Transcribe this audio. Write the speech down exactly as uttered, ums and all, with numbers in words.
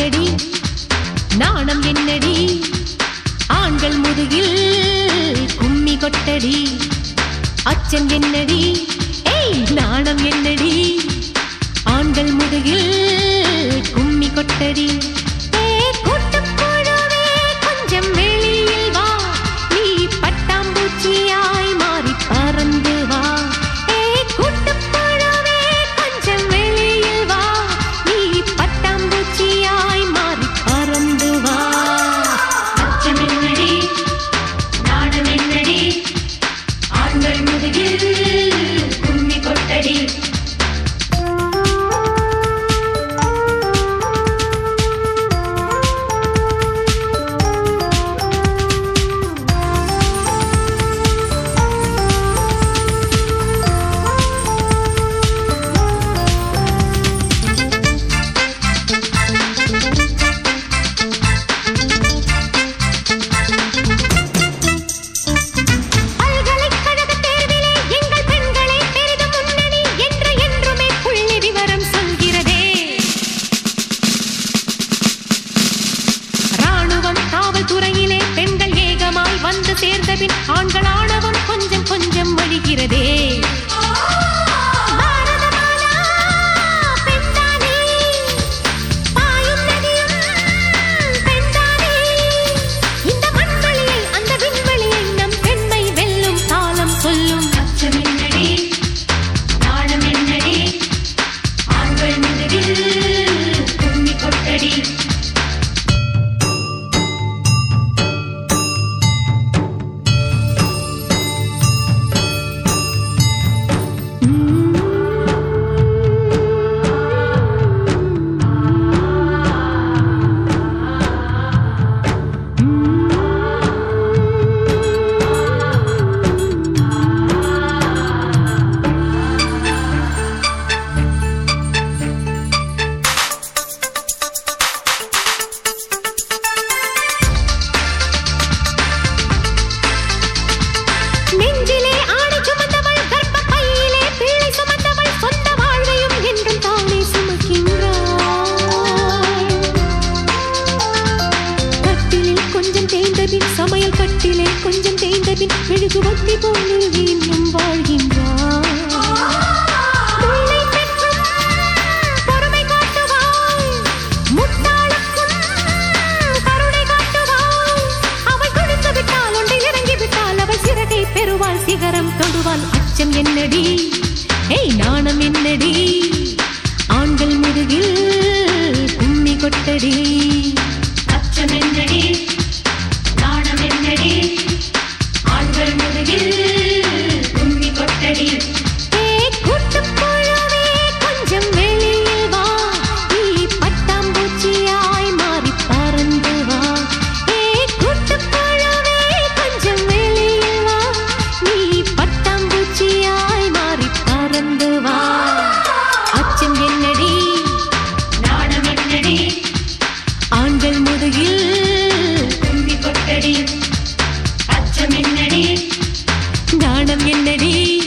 என்னடி நாணம் என்னடி ஆண்கள் முதுகில் கும்மி கொட்டடி அச்சம் என்னடி ஏய் நாணம் என்னடி ஆண்கள் முதுகில் கும்மி கொட்டடி சேர்ந்தபின் ஆண்கள் ஆணவம் கொஞ்சம் கொஞ்சம் வழிகிறதே இந்த மண்வெளியை அந்த விண்வெளியை நம் பெண்மை வெல்லும் காலம் சொல்லும் அச்சம் என்னடி நாணம் என்னடி ஆண்கள் முதுகில் கும்மி கொட்டடி சமையல் கட்டிலே கொஞ்சம் தேய்ந்தபின் மெழுகுவர்த்தி போல இன்னும் வாழ்கின்றார் பொறுமை காட்டுவாள் முட்டாளுக்கும் கருணை காட்டுவாள் அவள் குடித்து விட்டால் ஒன்றில் இறங்கி விட்டால் அவள் சிறகை பெறுவாள் சிகரம் தொடுவாள் அச்சம் என்னடி ஏய் நாணம் என்னடி ஆண்கள் முதுகில் கும்மி கொட்டடி அச்சம் என்னடி ஆண்கள் முதுகில் கும்மி கொட்டடி கூட்டுப்புழுவே கொஞ்சம் வெளியில் வா நீ பட்டாம்பூச்சியாய் மாறி பறந்து வா கூட்டுப்புழுவே கொஞ்சம் வெளியில் வா நீ பட்டாம்பூச்சியாய் மாறி பறந்து வா அச்சம் என்னடி நாணம் என்னடி ஆண்கள் முதுகில் கும்மி கொட்டடி அச்சம் என்னடி நாணம் என்னடி